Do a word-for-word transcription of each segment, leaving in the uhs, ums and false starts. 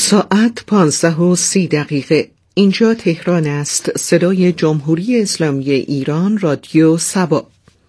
ساعت پانزده و سی دقیقه. اینجا تهران است. صدای جمهوری اسلامی ایران، رادیو سبا.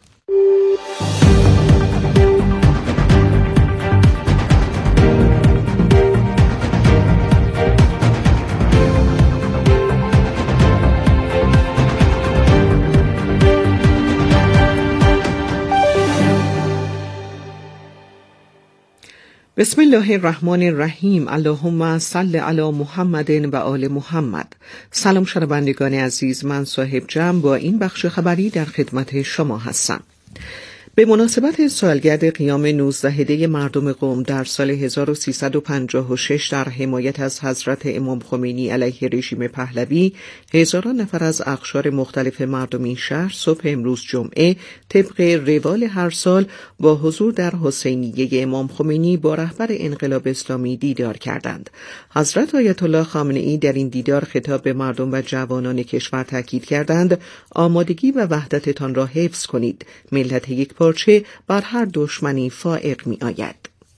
بسم الله الرحمن الرحیم. اللهم صل علی محمد و آل محمد. سلام شنوندگان عزیز، من صاحب جمع با این بخش خبری در خدمت شما هستم. به مناسبت سالگرد قیام نوزدهده مردم قم در سال هزار و سیصد و پنجاه و شش در حمایت از حضرت امام خمینی علیه رژیم پهلوی، هزاران نفر از اقشار مختلف مردم این شهر صبح امروز جمعه طبق روال هر سال با حضور در حسینیه امام خمینی با رهبر انقلاب اسلامی دیدار کردند. حضرت آیت الله خامنه‌ای در این دیدار خطاب به مردم و جوانان کشور تاکید کردند آمادگی و وحدتتان را حفظ کنید. ملت یک پارچه بر هر دشمنی فائق می آید.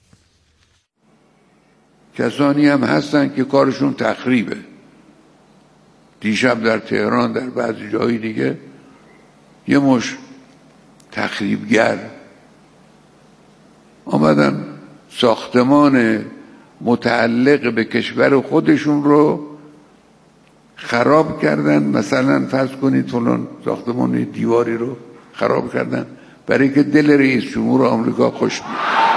کسانی هم هستن که کارشون تخریبه. دیشب در تهران، در بعضی جای دیگه، یه مش تخریبگر آمدن ساختمان متعلق به کشور خودشون رو خراب کردن. مثلا فرض کنید فلان ساختمان دیواری رو خراب کردن برای که دل رئیس جمهور آمریکا خوش بیاد.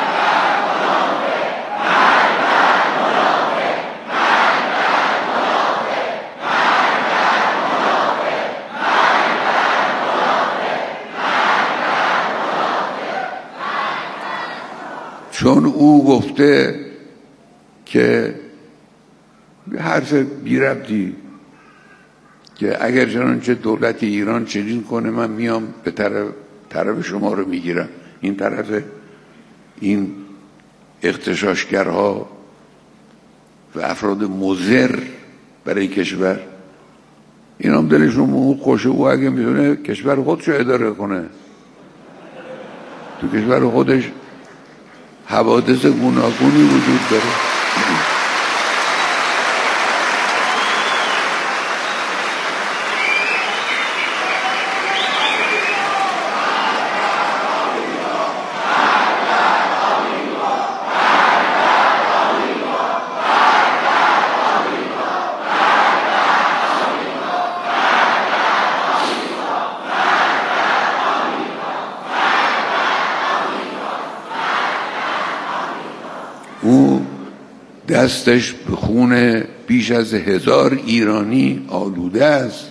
چون او گفته که حرف بی ربطی که اگر چنانچه دولت ایران چنین کنه من میام به طرف طرف شما رو میگیرم، این طرف این اغتشاشگرها و افراد مضر برای کشور، این هم دلشون خوشه. او اگه میتونه کشور خودشو اداره کنه، تو کشور خودش حوادث گوناگونی وجود داره. او دستش به خون بیش از هزار ایرانی آلوده است.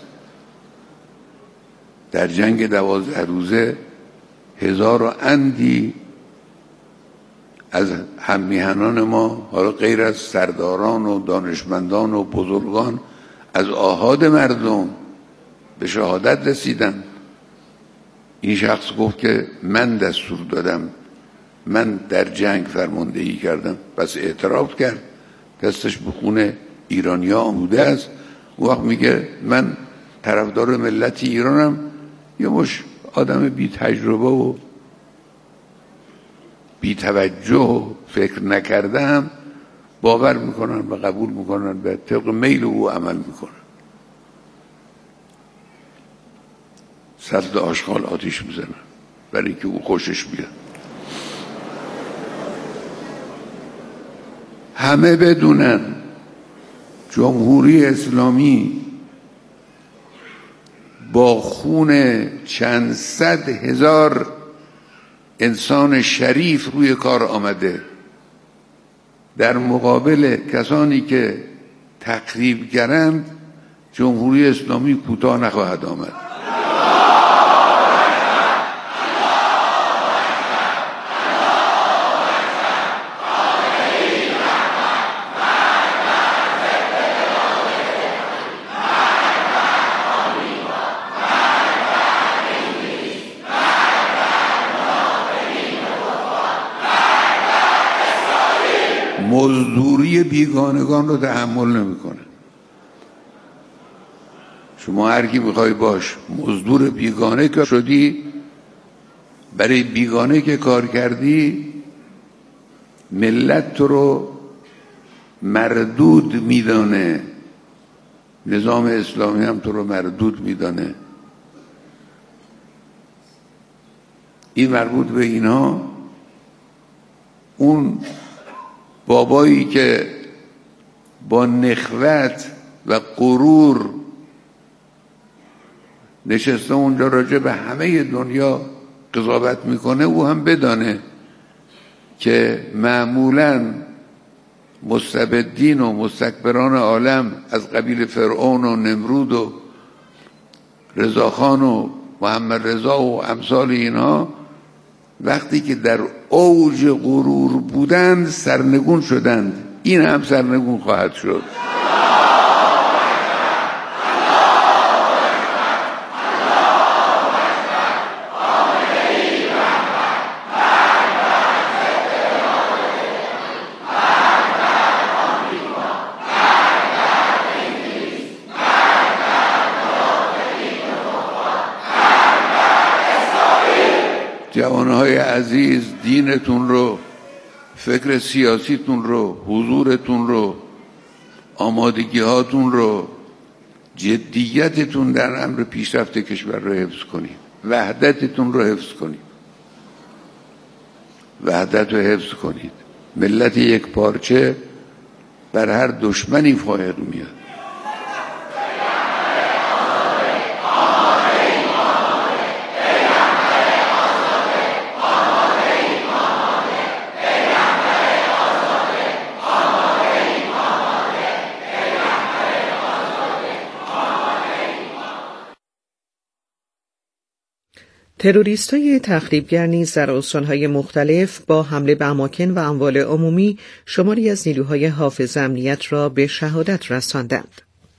در جنگ دوازده روزه هزار و اندی از هممیهنان ما، حالا غیر از سرداران و دانشمندان و بزرگان، از آحاد مردم به شهادت رسیدن. این شخص گفت که من دستور دادم، من در جنگ فرماندهی کردم. پس اعتراف کرد، دستش به خون ایرانیا آموده است. اون وقت میگه من طرفدار ملت ایرانم. یه مش آدم بی تجربه و بی توجه و فکر نکردم باور میکنن و قبول میکنن، به طبق میل او عمل میکنن. سطل آشغال آتیش میزنن برای که او خوشش بیاد. همه بدونن جمهوری اسلامی با خون چند صد هزار انسان شریف روی کار آمده. در مقابل کسانی که تخریب کردند جمهوری اسلامی کوتاه نخواهد آمد. مزدوری بیگانگان رو تحمل نمیکنه. شما هر کی میخوای باش مزدور بیگانه که شدی، برای بیگانه که کار کردی، ملت تو رو مردود میدانه، نظام اسلامی هم تو رو مردود میدانه. این مربوط به اینها. اون بابایی که با نخوت و غرور نشسته اونجا راجع به همه دنیا قضاوت میکنه، او هم بدانه که معمولاً مستبدین و مستکبران عالم از قبیل فرعون و نمرود و رضاخان و محمد رضا و امثال اینها وقتی که در اوج غرور بودند سرنگون شدند. این هم سرنگون خواهد شد. جوانهای عزیز، دینتون رو، فکر سیاسیتون رو، حضورتون رو، آمادگی هاتون رو، جدیتتون در امر پیشرفت کشور رو حفظ کنید. وحدتتون رو حفظ کنید. وحدت رو حفظ کنید. ملت یک پارچه بر هر دشمنی فائق میاد. تروریست‌های تخریبگر نیز در استان‌های مختلف با حمله به اماکن و اموال عمومی شماری از نیروهای حافظ امنیت را به شهادت رساندند.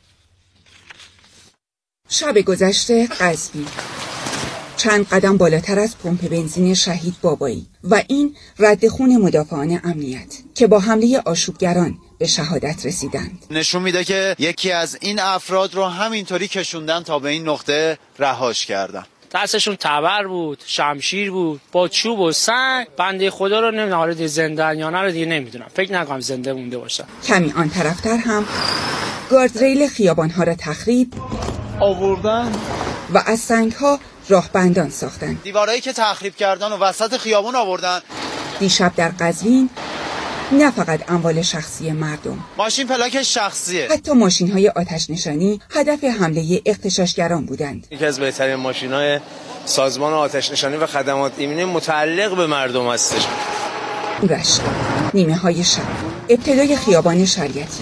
شب گذشته قزوین، چند قدم بالاتر از پمپ بنزین شهید بابایی و این رد خون مدافعان امنیت که با حمله آشوبگران به شهادت رسیدند. نشون میده که یکی از این افراد رو همینطوری کشوندن تا به این نقطه رهاش کردن. دستشون تبر بود، شمشیر بود، با چوب و سنگ. بنده خدا رو نمیدونم حالا زنده یا نه رو دیگه نمیدونم. فکر نکنم زنده مونده باشن. کمی آن طرفتر هم گاردریل خیابان‌ها را تخریب آوردن و از سنگ‌ها راهبندان ساختند. دیوارایی که تخریب کردن و وسط خیابون آوردن. دیشب در قزوین نه فقط اموال شخصی مردم، ماشین پلاک شخصیه، حتی ماشین‌های آتش نشانی هدف حمله اغتشاشگران بودند. یکی از بهترین ماشین‌های سازمان آتش نشانی و خدمات ایمنی متعلق به مردم هستش. رشت نیمه های شب، ابتدای خیابان شریعتی.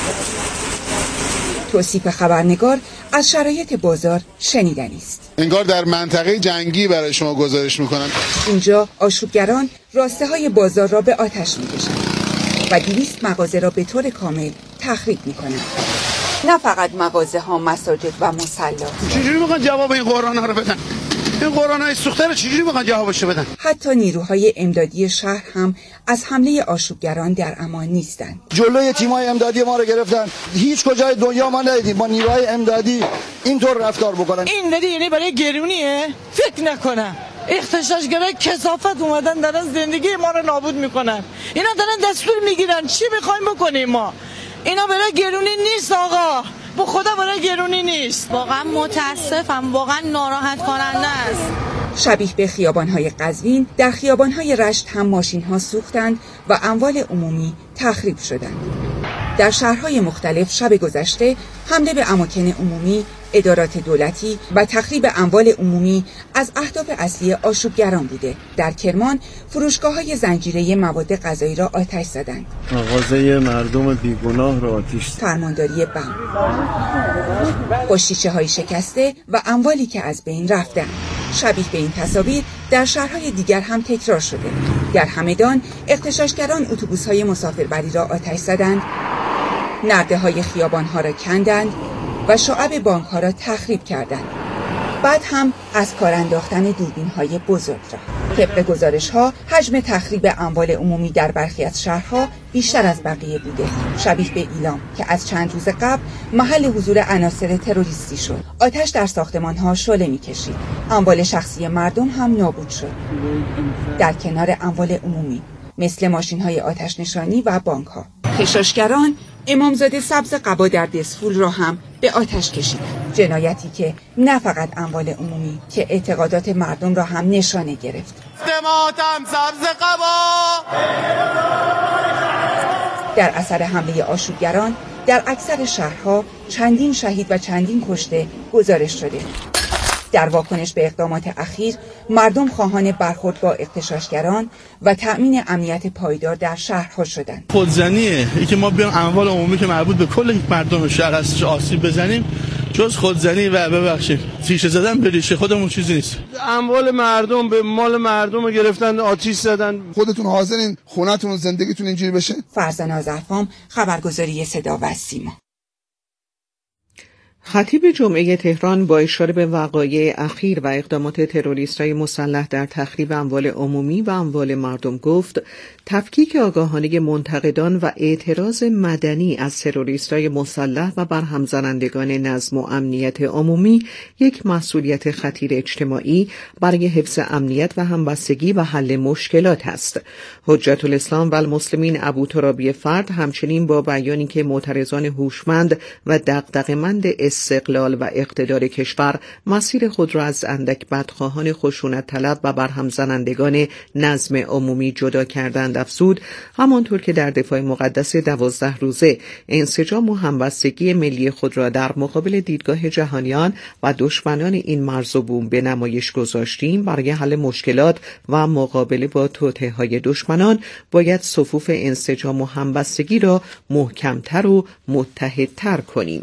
توصیف خبرنگار از شرایط بازار شنیدنی است. انگار در منطقه جنگی برای شما گزارش میکنن. اینجا آشوبگران راسته های بازار را به آتش میکشند و دویست مغازه را به طور کامل تخریب میکنند. نه فقط مغازه ها، مساجد و مصلا. چجوری میخوان جواب این قرآن ها رو بدن؟ این قرآن های سوخته رو چجوری میخوان جوابشو بدن؟ حتی نیروهای امدادی شهر هم از حمله آشوبگران در امان نیستند. جلوی تیمای امدادی ما رو گرفتن. هیچ کجای دنیا ما ندیدیم با نیروهای امدادی اینطور رفتار بکنن. این ندی یعنی برای گرونیه؟ فکر نکنم. اغتشاشگرای کثافت اومدن دارن زندگی ما رو نابود میکنن. اینا دارن دستور میگیرن چی میخوایم بکنیم ما. اینا برای گرونی نیست آقا. با خدا برای گرونی نیست. واقعا متاسفم، واقعا ناراحت کننده است. شبیه به خیابان‌های قزوین، در خیابان‌های رشت هم ماشین‌ها سوختند و اموال عمومی تخریب شدند. در شهرهای مختلف شب گذشته حمله به اماکن عمومی، ادارات دولتی و تخریب اموال عمومی از اهداف اصلی آشوبگران بوده. در کرمان فروشگاه‌های زنجیره مواد غذایی را آتش زدند. مغازه مردم بیگناه را آتش زدند. فرمانداری بم با شیشه‌های شکسته و اموالی که از بین رفتند. شبیه به این تصاویر در شهرهای دیگر هم تکرار شده. در همدان اغتشاشگران اتوبوس‌های مسافربری را آتش زدند، نرده‌های خیابان‌ها را کندند و شعب بانک‌ها را تخریب کردند. بعد هم از کار انداختن دوربین‌های بزرگ را. طبق گزارش‌ها حجم تخریب اموال عمومی در برخی از شهرها بیشتر از بقیه بوده. شبیه به ایلام که از چند روز قبل محل حضور عناصر تروریستی شد. آتش در ساختمان‌ها شعله می‌کشید. اموال شخصی مردم هم نابود شد. در کنار اموال عمومی مثل ماشین‌های آتش نشانی و بانک‌ها. خشاشگران امامزاده سبز قبا در دسفول را هم به آتش کشیدند. جنایتی که نه فقط اموال عمومی که اعتقادات مردم را هم نشانه گرفت. ماتم سبز قبا. در اثر حمله آشوبگران در اکثر شهرها چندین شهید و چندین کشته گزارش شده. در واکنش به اقدامات اخیر، مردم خواهان برخورد با اغتشاشگران و تأمین امنیت پایدار در شهرها شدند. خودزنیه ای که ما بیام اموال عمومی که مربوط به کل مردم شهر هستش آسیب بزنیم، جز خودزنی و ببخشید تیشه زدن به ریشه خودمون چیزی نیست. اموال مردم به مال مردم رو گرفتن، آتش زدن. خودتون حاضرین خونتون و زندگیتون اینجوری بشه؟ فرزانه آذرخان، خبرگزاری صدا و سیما. خطیب جمعه تهران با اشاره به وقایع اخیر و اقدامات تروریست‌های مسلح در تخریب اموال عمومی و اموال مردم گفت تفکیک آگاهانه منتقدان و اعتراض مدنی از تروریست‌های مسلح و برهم زنندگان نظم و امنیت عمومی یک مسئولیت خطیر اجتماعی برای حفظ امنیت و همبستگی و حل مشکلات است. حجت الاسلام و المسلمین ابوترابی فرد همچنین با بیانی که معترضان هوشمند و دغدغه‌مند استقلال و اقتدار کشور مسیر خود را از اندک بدخواهان خشونت طلب و برهم زنندگان نظم عمومی جدا کردند افزود، همانطور که در دفاع مقدس دوازده روزه انسجام و همبستگی ملی خود را در مقابل دیدگاه جهانیان و دشمنان این مرز و بوم به نمایش گذاشتیم، برای حل مشکلات و مقابله با توطئه‌های دشمنان باید صفوف انسجام و همبستگی را محکمتر و متحدتر کنیم.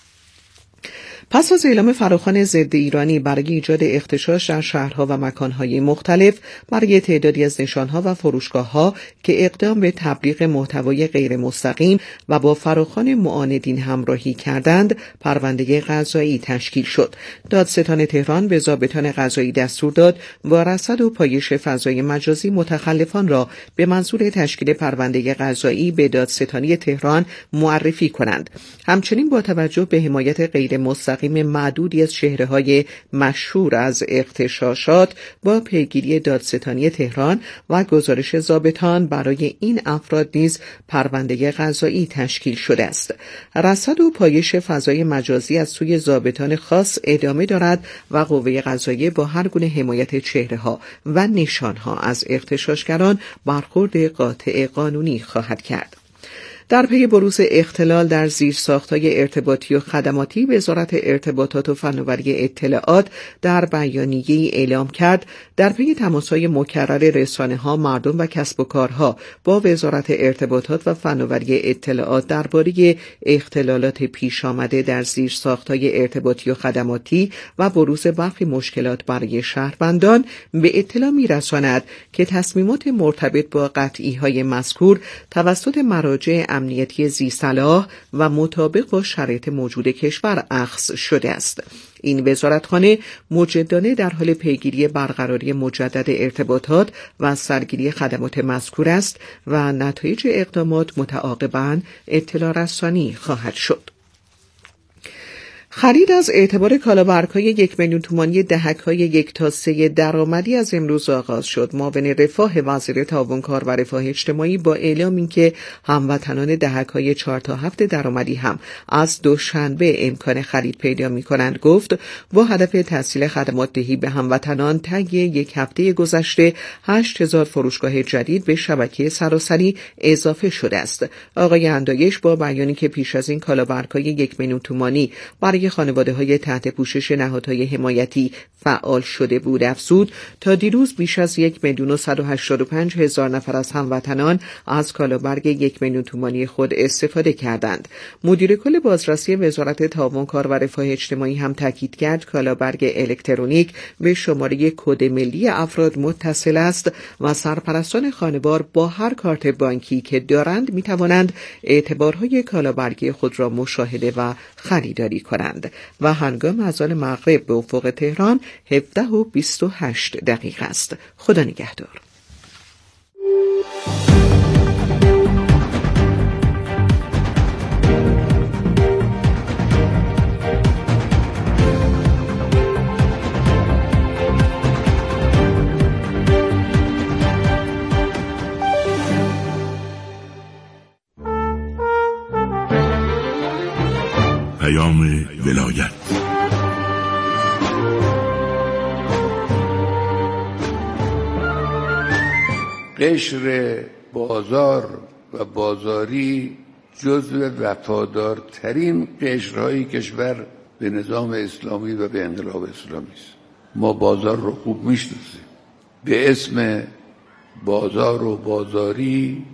پس از اعلام فراخوان ضد ایرانی برای ایجاد اغتشاش در شهرها و مکانهای مختلف برای تعدادی از نشانها و فروشگاهها که اقدام به تبلیغ محتوای غیر مستقیم و با فراخوان معاندین همراهی کردند، پرونده قضایی تشکیل شد. دادستان تهران به ضابطان قضایی دستور داد با رصد و پایش فضای مجازی متخلفان را به منظور تشکیل پرونده قضایی به دادستانی تهران معرفی کنند. همچنین با توجه به حمایت غیر مستقیم معدودی از چهره‌های مشهور از اغتشاشات با پیگیری دادستانی تهران و گزارش ضابطان برای این افراد نیز پرونده قضایی تشکیل شده است. رصد و پایش فضای مجازی از سوی ضابطان خاص ادامه دارد و قوه قضاییه با هر گونه حمایت چهره‌ها و نشانها از اغتشاشگران برخورد قاطع قانونی خواهد کرد. در پی بروز اختلال در زیرساخت‌های ارتباطی و خدماتی، وزارت ارتباطات و فناوری اطلاعات در بیانیه‌ای اعلام کرد در پی تماس‌های مکرر رسانه‌ها، مردم و کسب و کارها با وزارت ارتباطات و فناوری اطلاعات درباره اختلالات پیش آمده در زیرساخت‌های ارتباطی و خدماتی و بروز برخی مشکلات برای شهروندان به اطلاع می‌رساند که تصمیمات مرتبط با قطعی‌های مذکور توسط مراجع امنیتی ذی‌صلاح و مطابق با شرایط موجود کشور اخذ شده است. این وزارتخانه مجدانه در حال پیگیری برقراری مجدد ارتباطات و سرگیری خدمات مذکور است و نتایج اقدامات متعاقباً اطلاع رسانی خواهد شد. خرید از اعتبار کالابرگ‌های یک میلیون تومانی دهک‌های یک تا سه درآمدی از امروز آغاز شد. معاون رفاه وزیر تعاون کار و رفاه اجتماعی با اعلام اینکه هموطنان دهک‌های چهار تا هفت درآمدی هم از دوشنبه امکان خرید پیدا می‌کنند گفت با هدف تسهیل خدمات دهی به هموطنان طی یک هفته گذشته هشت هزار فروشگاه جدید به شبکه سراسری اضافه شده است. آقای اندایش با بیانی که پیش از این کالابرگ‌های یک میلیون تومانی برای خانواده‌های تحت پوشش نهادهای حمایتی فعال شده بود افزود تا دیروز بیش از یک میلیون و صد و هشتاد و پنج هزار نفر از هموطنان از کالابرگ یک میلیون تومانی خود استفاده کردند. مدیر کل بازرسی وزارت تعاون کار و رفاه اجتماعی هم تاکید کرد کالابرگ الکترونیک به شماره کد ملی افراد متصل است و سرپرستان خانوار با هر کارت بانکی که دارند می توانند اعتبارهای کالابرگی خود را مشاهده و خریداری کنند. و هنگام اذان مغرب به افق تهران هفده و بیست و هشت دقیقه است. خدا نگهدار. ولایت. قشر بازار و بازاری جزو وفادارترین قشرهای کشور به نظام اسلامی و به انقلاب اسلامی است. ما بازار رو خوب میشناسیم. به اسم بازار و بازاری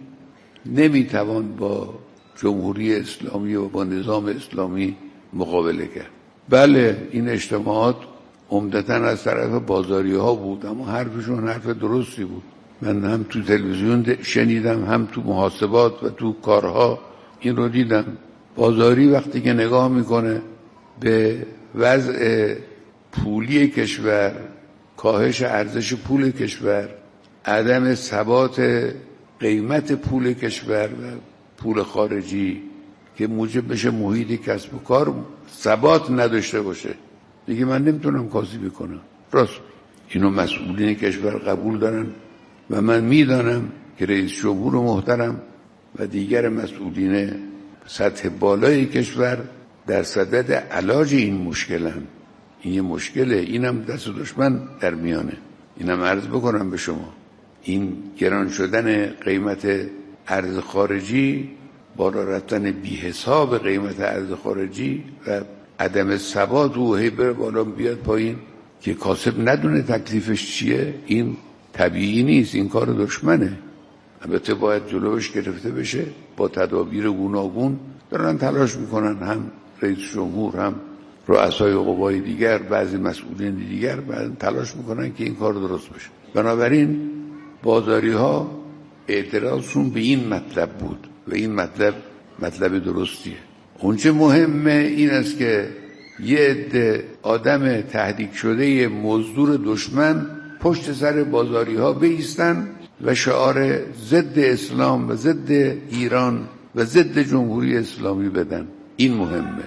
نمیتوان با جمهوری اسلامی و با نظام اسلامی مقابله کرد. بله این اجتماعات عمدتاً از طرف بازاری ها بود، اما حرفشون حرف درستی بود. من هم تو تلویزیون شنیدم، هم تو محاسبات و تو کارها این رو دیدم. بازاری وقتی که نگاه میکنه به وضع پولی کشور، کاهش ارزش پول کشور، عدم ثبات قیمت پول کشور و پول خارجی که موجب بشه محیط کسب و کار ثبات نداشته باشه، دیگه من نمیتونم کاری بکنم. راست اینو مسئولین کشور قبول دارن و من میدانم که رئیس جمهور محترم و دیگر مسئولین سطح بالای کشور در صدد علاج این مشکلن. این یه مشکله، اینم دست دشمن در میانه. اینم عرض بکنم به شما، این گران شدن قیمت ارز خارجی، بالا رفتن بی حساب قیمت ارز خارجی و عدم ثبات و هی بره بالا بیاد پایین که کاسب ندونه تکلیفش چیه، این طبیعی نیست، این کار دشمنه. البته باید جلوش گرفته بشه با تدابیر گوناگون. دارن تلاش میکنن، هم رئیس جمهور هم رؤسای قوای دیگر، بعضی مسئولین دیگر بعد تلاش میکنن که این کار درست بشه. بنابراین بازاری ها اعتراضشون به این مطلب بود و این مطلب مطلب درستیه. اونچه مهمه این است که یه عده آدم تهدید شده مزدور دشمن پشت سر بازاری ها بایستن و شعار ضد اسلام و ضد ایران و ضد جمهوری اسلامی بدن. این مهمه.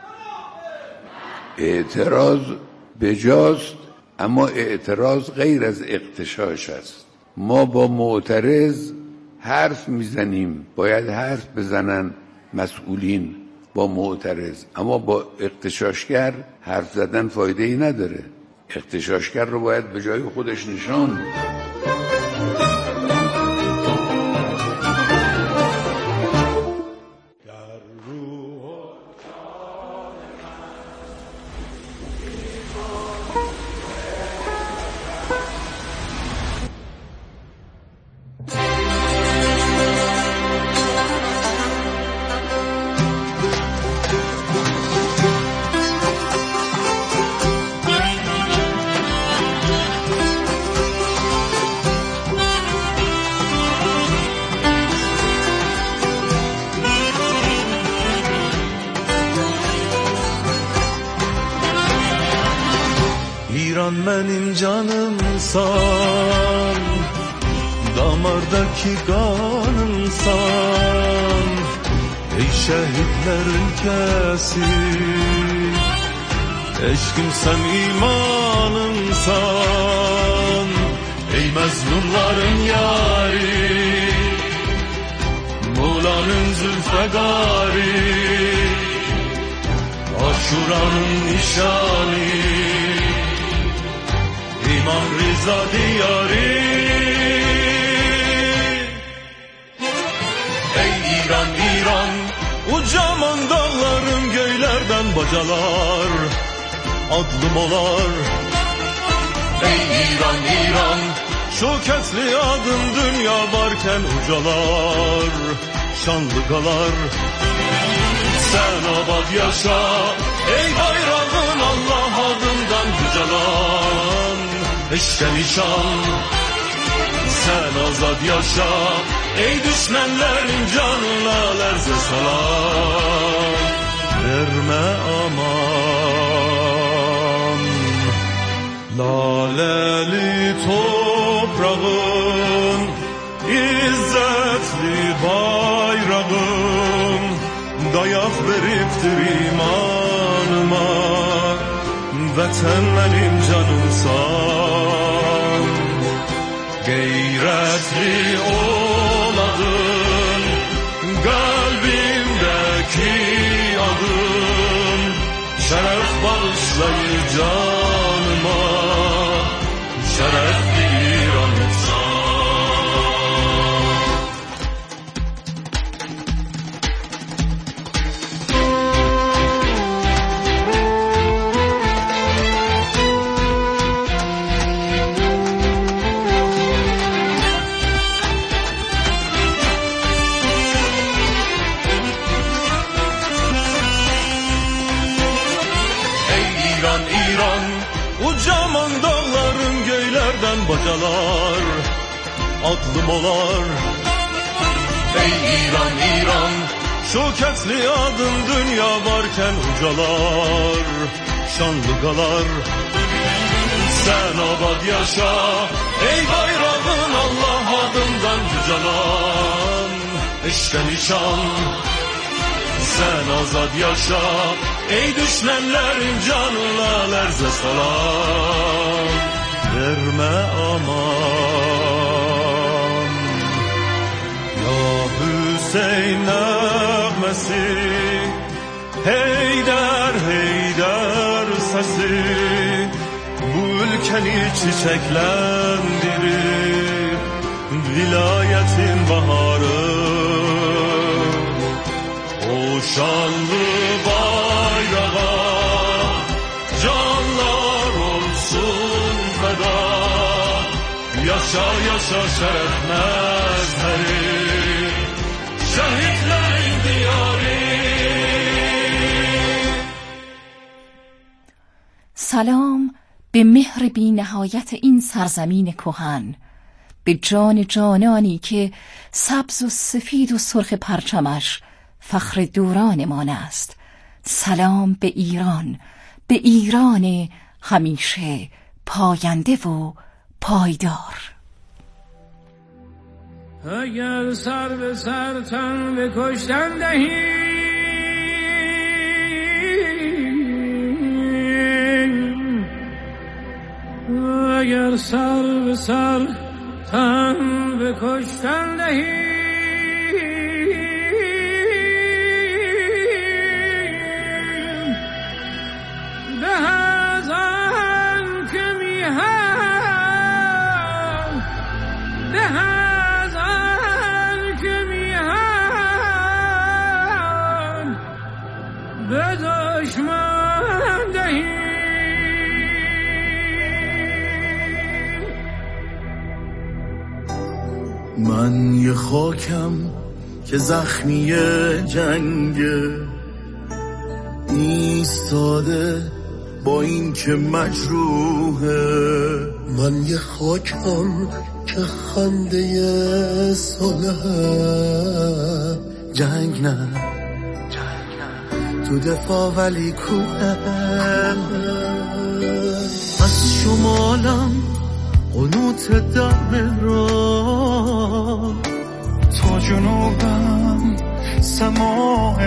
اعتراض بجاست، اما اعتراض غیر از اغتشاش است. ما با معترض حرف میزنیم، باید حرف بزنن مسئولین با معترض، اما با اغتشاشگر حرف زدن فایده ای نداره. اغتشاشگر رو باید به جای خودش نشان. ایران benim canımsan, damardaki kanımsan, ey şehitler ülkesi, eşkimsen imanımsan, ey mezlumların yari, Muğla'nın zülfegari, Aşura'nın nişani, İmam Rıza diyarı. Ey İran İran, ucaman dağların göylerden bacalar, adlım olar. Ey İran İran, şöketli adın dünya varken ucalar, şanlı kalar. Sen abad yaşa, ey bayrağın Allah adından yücelan. Eşke nişan, sen azad yaşa, ey düşmenlerin canına lerze salan. Verme aman, laleli toprağın, izzetli bayrağın, dayak veriptir imanıma. Vətən mənim canımsan, qeyrətli oladın, qəlbimdəki adın, شرف bağışlayır canıma, şeref İran Ucaman dağların göylerden bacalar aklım olar. Ey İran, İran, şöketli adın dünya varken ucalar, şanlı kalar. Sen abad yaşa, ey bayrağın Allah adından yücelan. İşte nişan, sen azad yaşa, ey düşmanların canına lerze salam. Verme aman, ya Hüseyin nəğməsi, Heydər, Heydər səsi, bu ülkəni çiçəklendirir, vilayetin baharı. O şanlı bayrağa canlar olsun feda. Yaşa yaşa şeref mezheri, şehitlerin diyarı. سلام به مهر بی نهایت این سرزمین کهن، به جان جانانی که سبز و سفید و سرخ پرچمش فخر دورانمان است. سلام به ایران، به ایران همیشه پاینده و پایدار. اگر سر به سر تن به کشتن دهی، اگر سر به سر تن به کشتن دهی، من یه خاکم که زخمی جنگه، ایستاده با این که مجروحه. من یه خاکم که خنده صلح، جنگ نه تو دفاع ولی کوه. از شمالم قنوت دم را، تا جنوبم سماع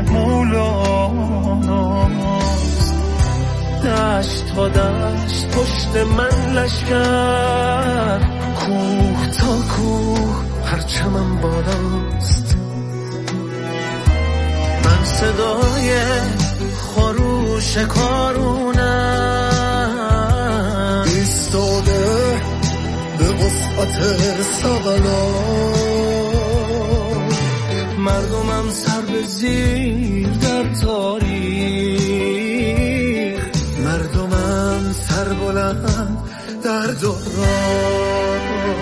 مولاناست. دشت تا دشت پشت من لشکر، کوه تا کوه پرچمم بالاست. من صدای خروش کارونم، ایستاده به وسعت سبلا. مردمم سر به زیر در تاریخ، مردمم سر بلند در دوران.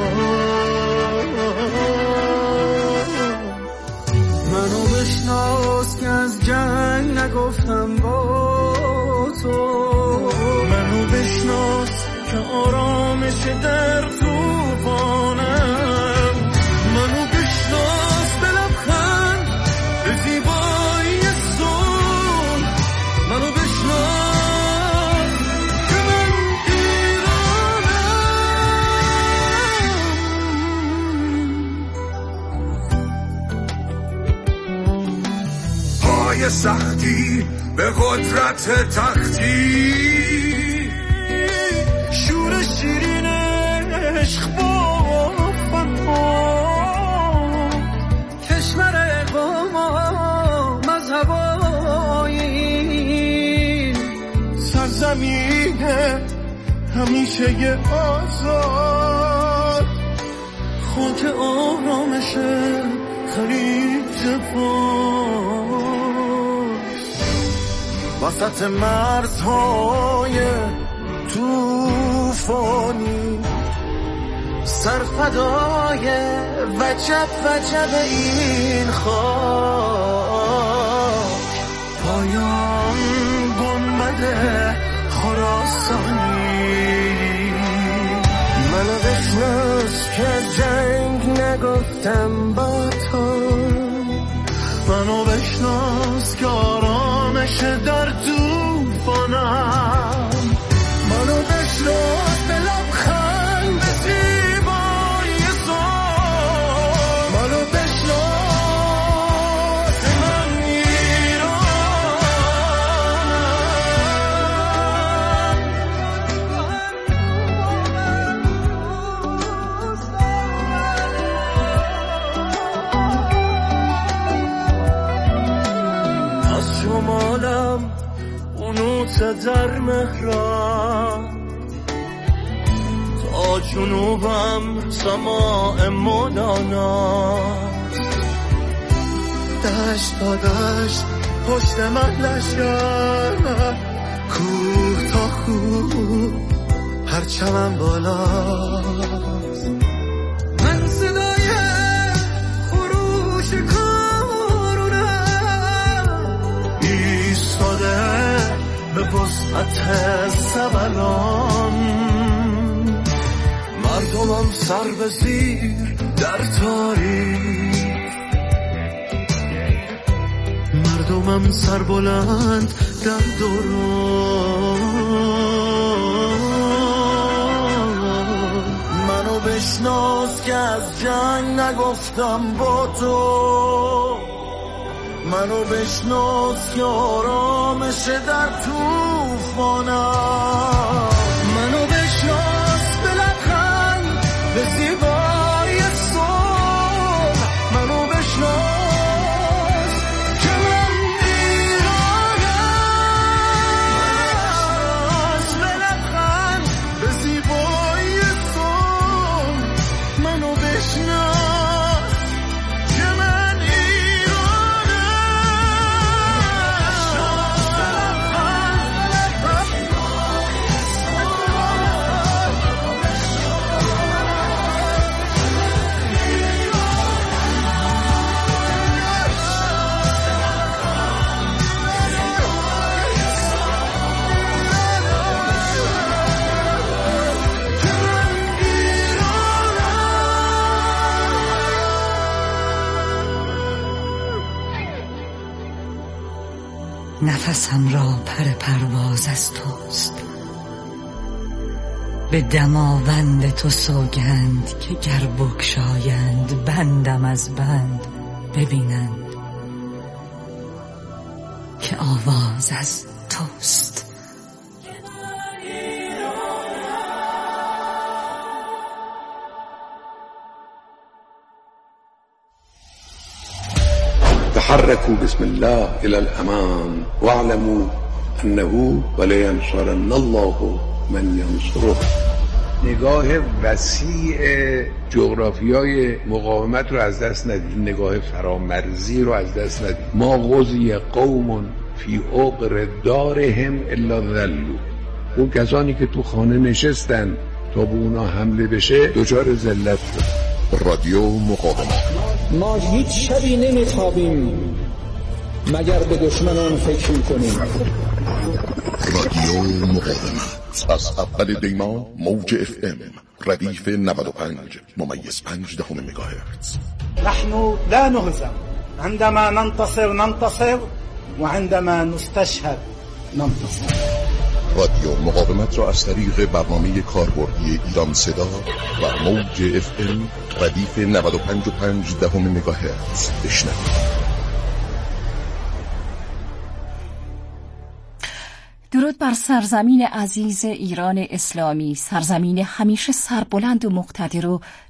منو بشناس که از جنگ نگفتم با تو، منو بشناس که آرامش در توفانم. منو بشناس به لبخند، به زیبایی صلح. منو بشناس که من ایرانم. پای سختی به قدرت تختی، شور شیرین عشق با فنا. کشور اقامت مذهب آیین، همیشه یه آزاد، خاک آرامشه خلیج فارس، وسط مرزهای توفانی، سرفدای وجب وجب این خاک، پایان گنبد خراسانی. منو بشناس که جنگ نگفتم با تو، منو بشناس که آرامش در توفانم، منو بشناس به لبخند به زیبایی زور، منو بشناس من ایران. از شمالم اونوت در مهران، تا جنوبم سماع مولانا، دشت تا دشت پشت من لشکر، کوه تا کوه پرچمم بالاست، من صدای خروش کارونم ایستاده به وسعت سبلان، مردمم سر به زیر در تاریخ، مردمم سر بلند در دوران. منو بشناس که از جنگ نگفتم با تو، منو بشناس که آرامش در توفانم، منو بشناس به لبخند به زیبایی صبح، منو بشناس که من ایرانم، به لبخند به زیبایی صبح، منو بشناس که من نفسم را پر پرواز از توست، به دماوند تو سوگند که گر بگشایند بندم از بند، ببینند که آواز از توست. تحركوا بسم الله إلى الأمام واعلموا أنه ولينصرن الله من ينصره. نگاه وسیع جغرافیای مقاومت رو از دست ندید، نگاه فرامرزی رو از دست ندید. ما غزی قوم فی عقر دارهم الا ذلوا. اون کسانی که تو خانه نشستن تا به اونا حمله بشه دچار ذلت شد. رادیو مقاومت. ما هیچ شبی نمیخوابیم مگر به دشمنان فکر کنیم. رادیو مقاومت از اول دیما موج اف ام ردیف نود و پنج ممیز پنج دهم مگاهرتز. نحن لا نهزم، عندما ننتصر ننتصر وعندما نستشهد ننتصر. رادیو مقاومت را از طریق برنامه کاربردی ایران صدا و موج اف ام ردیف نود و پنج و پنج دهم مگاهرتز بشنوید. درود بر سرزمین عزیز ایران اسلامی، سرزمین همیشه سربلند و مقتدر و